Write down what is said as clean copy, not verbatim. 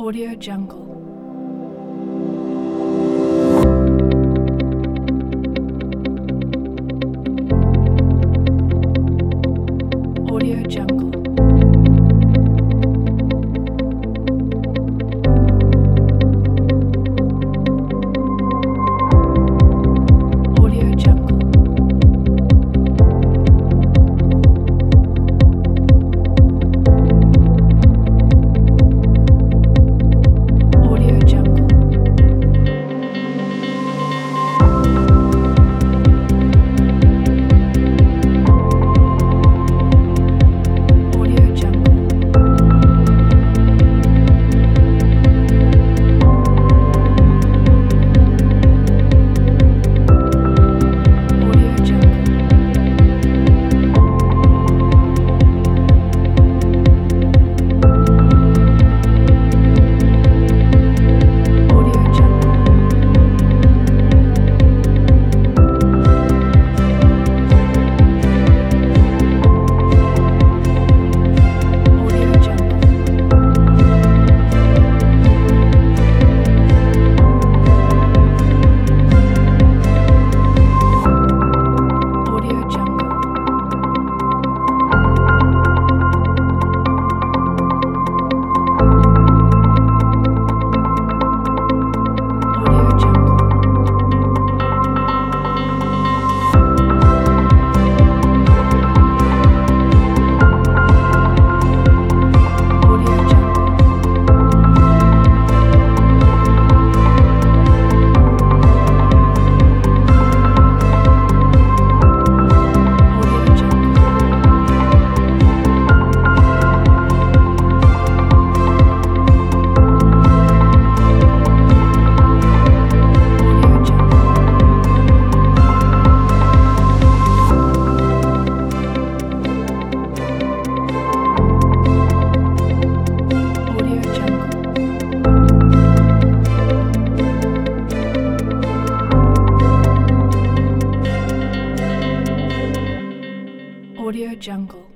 Audio Jungle. Audio Jungle. Audio Jungle. Audio Jungle. Audio Jungle. Audio Jungle. Audio Jungle. Audio Jungle. Audio Jungle. Audio Jungle. Audio Jungle. Audio Jungle. Audio Jungle. Audio Jungle. Audio Jungle.